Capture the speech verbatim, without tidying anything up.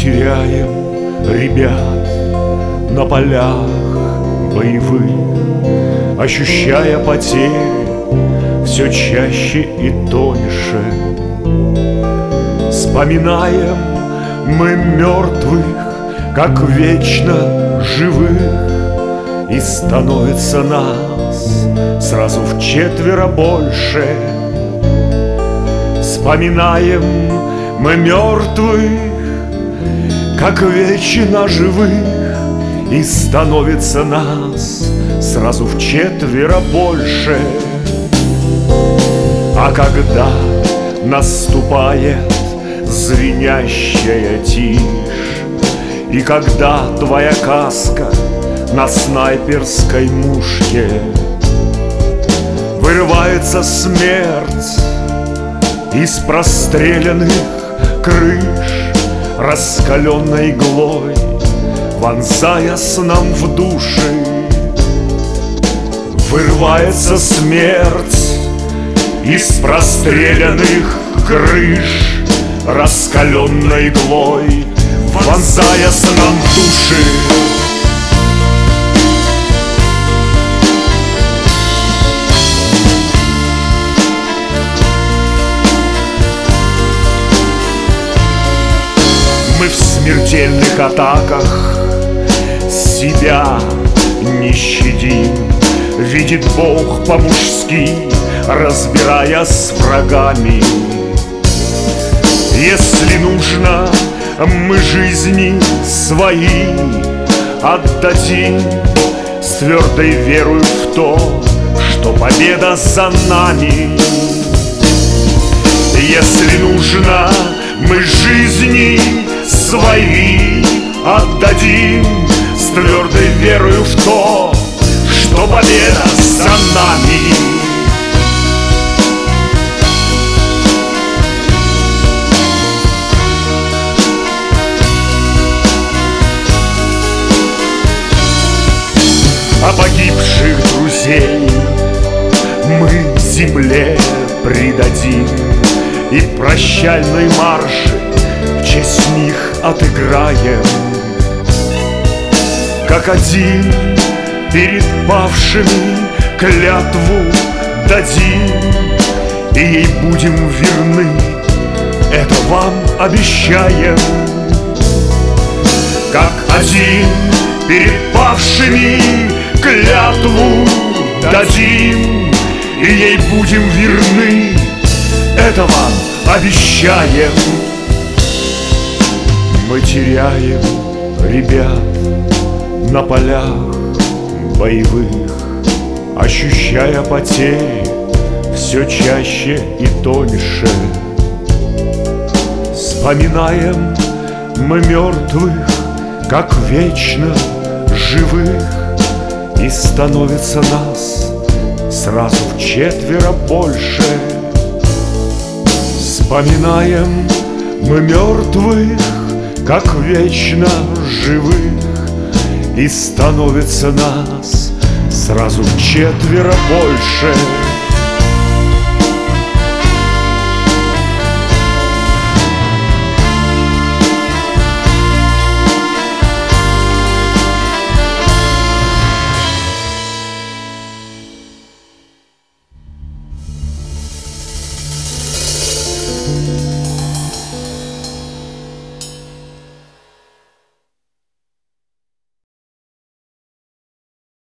теряем ребят на полях боевых, ощущая потери все чаще и тоньше. Вспоминаем мы мертвых, как вечно живых, и становится нас сразу вчетверо больше. Вспоминаем мы мертвых, как вечно живых, и становится нас сразу вчетверо больше. А когда наступает звенящая тишь, и когда твоя каска на снайперской мушке, вырывается смерть из простреленных крыш, раскаленной иглой вонзаясь нам в души. Вырывается смерть из простреленных крыш, раскаленной иглой вонзаясь нам в души. Мы в смертельных атаках себя не щадим, видит Бог по-мужски, разбирая с врагами. Если нужно, мы жизни свои отдадим с твердой верой в то, что победа за нами. Если нужно, мы жизни свои отдадим с твердой верою в то, что победа за нами. А погибших друзей мы земле предадим, и прощальный марш в честь них отыграем. Как один перед павшими клятву дадим, и ей будем верны, это вам обещаем. Как один перед павшими клятву дадим, и ей будем верны, это вам обещаем. Мы теряем ребят на полях боевых, ощущая потери все чаще и тоньше. Вспоминаем мы мертвых, как вечно живых, и становится нас сразу вчетверо больше. Вспоминаем мы мертвых, как вечно живых, и становится нас сразу вчетверо больше.